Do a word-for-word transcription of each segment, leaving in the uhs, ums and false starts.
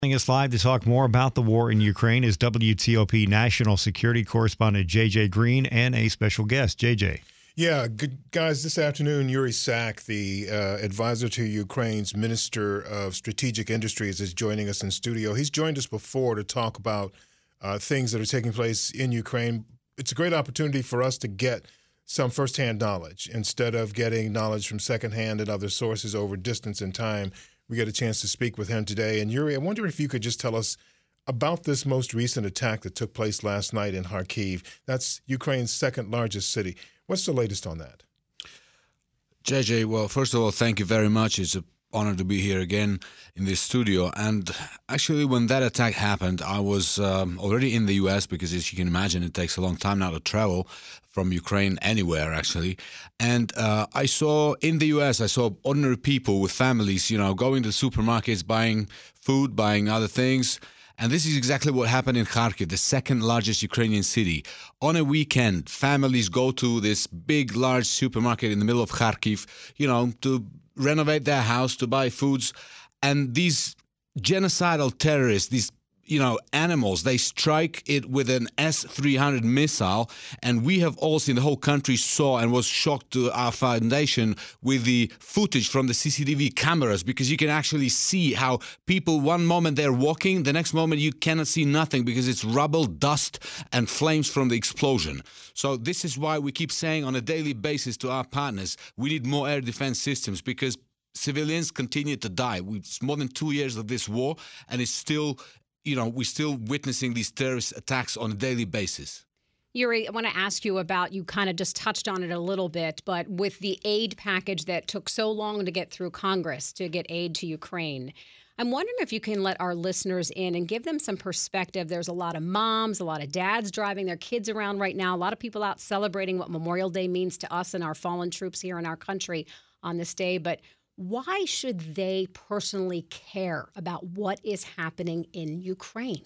Joining us live to talk more about the war in Ukraine is W T O P National Security Correspondent J J Green and a special guest, J J. Yeah, good guys, this afternoon, Yuri Sak, the uh, advisor to Ukraine's Minister of Strategic Industries, is joining us in studio. He's joined us before to talk about uh, things that are taking place in Ukraine. It's a great opportunity for us to get some firsthand knowledge. Instead of getting knowledge from secondhand and other sources over distance and time, we get a chance to speak with him today. And Yuri, I wonder if you could just tell us about this most recent attack that took place last night in Kharkiv. That's Ukraine's second largest city. What's the latest on that? J J, well, first of all, thank you very much. It's an honor to be here again in this studio. And actually, when that attack happened, I was um, already in the U S because, as you can imagine, it takes a long time now to travel from Ukraine anywhere, actually. And uh, I saw in the U S, I saw ordinary people with families, you know, going to supermarkets, buying food, buying other things. And this is exactly what happened in Kharkiv, the second largest Ukrainian city. On a weekend, families go to this big, large supermarket in the middle of Kharkiv, you know, to renovate their house, to buy foods. And these genocidal terrorists, these, you know, animals, they strike it with an S three hundred missile. And we have all seen, the whole country saw and was shocked to our foundation with the footage from the C C T V cameras, because you can actually see how people, one moment they're walking, the next moment you cannot see nothing because it's rubble, dust, and flames from the explosion. So this is why we keep saying on a daily basis to our partners, we need more air defense systems, because civilians continue to die. It's more than two years of this war, and it's still, you know, we're still witnessing these terrorist attacks on a daily basis. Yuri, I want to ask you about, you kind of just touched on it a little bit, but with the aid package that took so long to get through Congress to get aid to Ukraine, I'm wondering if you can let our listeners in and give them some perspective. There's a lot of moms, a lot of dads driving their kids around right now, a lot of people out celebrating what Memorial Day means to us and our fallen troops here in our country on this day, but why should they personally care about what is happening in Ukraine?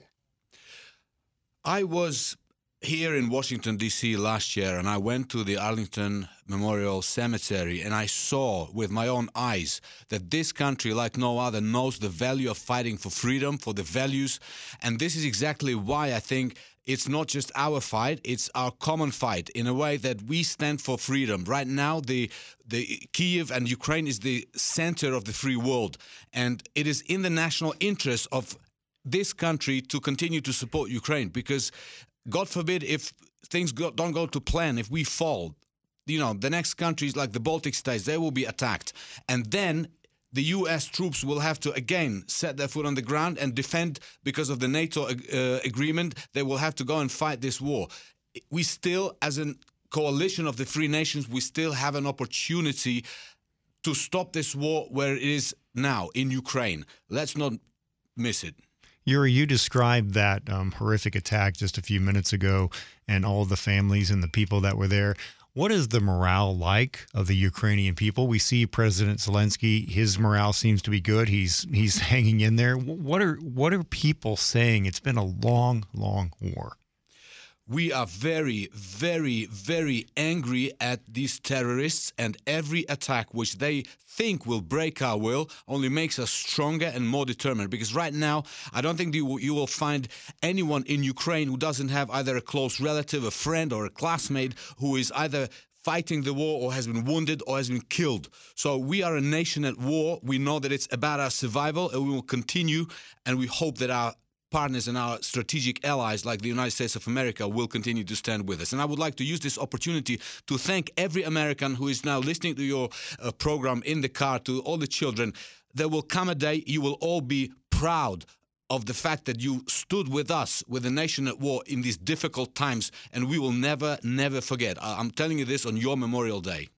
I was here in Washington, D C last year, and I went to the Arlington Memorial Cemetery, and I saw with my own eyes that this country, like no other, knows the value of fighting for freedom, for the values. And this is exactly why I think it's not just our fight, it's our common fight, in a way that we stand for freedom. Right now, the the Kyiv and Ukraine is the center of the free world, and it is in the national interest of this country to continue to support Ukraine, because God forbid if things go, don't go to plan, if we fall, you know, the next countries like the Baltic states, they will be attacked. And then the U S troops will have to, again, set their foot on the ground and defend because of the NATO uh, agreement. They will have to go and fight this war. We still, as a coalition of the free nations, we still have an opportunity to stop this war where it is now, in Ukraine. Let's not miss it. Yuri, you described that um, horrific attack just a few minutes ago and all the families and the people that were there. What is the morale like of the Ukrainian people? We see President Zelensky, his morale seems to be good. He's he's hanging in there. What are what are people saying? It's been a long, long war. We are very, very, very angry at these terrorists, and every attack which they think will break our will only makes us stronger and more determined. Because right now, I don't think you will, you will find anyone in Ukraine who doesn't have either a close relative, a friend, or a classmate who is either fighting the war or has been wounded or has been killed. So we are a nation at war. We know that it's about our survival, and we will continue, and we hope that our partners and our strategic allies like the United States of America will continue to stand with us. And I would like to use this opportunity to thank every American who is now listening to your uh, program in the car, to all the children. There will come a day you will all be proud of the fact that you stood with us, with the nation at war in these difficult times, and we will never, never forget. I'm telling you this on your Memorial Day.